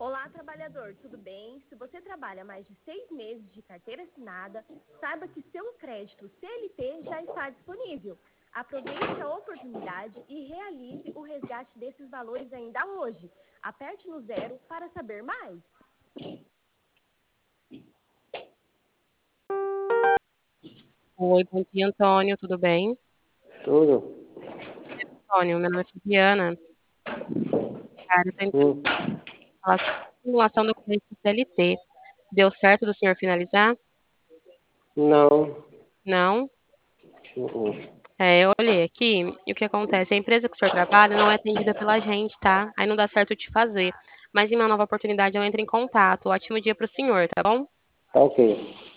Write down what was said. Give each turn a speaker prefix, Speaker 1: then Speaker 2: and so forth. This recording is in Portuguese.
Speaker 1: Olá, trabalhador, tudo bem? Se você trabalha mais de 6 meses de carteira assinada, saiba que seu crédito CLT já está disponível. Aproveite a oportunidade e realize o resgate desses valores ainda hoje. Aperte no 0 para saber mais.
Speaker 2: Oi, bom dia, Antônio, tudo bem?
Speaker 3: Tudo.
Speaker 2: Antônio, meu nome é Fabiana. Cara, eu tô entrando
Speaker 3: Hum,
Speaker 2: em relação à simulação do crédito CLT. Deu certo do senhor finalizar?
Speaker 3: não.
Speaker 2: Não?
Speaker 3: Uhum.
Speaker 2: Eu olhei aqui e o que acontece? A empresa que o senhor trabalha não é atendida pela gente, tá? Aí não dá certo de fazer. Mas em uma nova oportunidade eu entro em contato. Ótimo dia pro senhor, tá bom?
Speaker 3: Tá ok.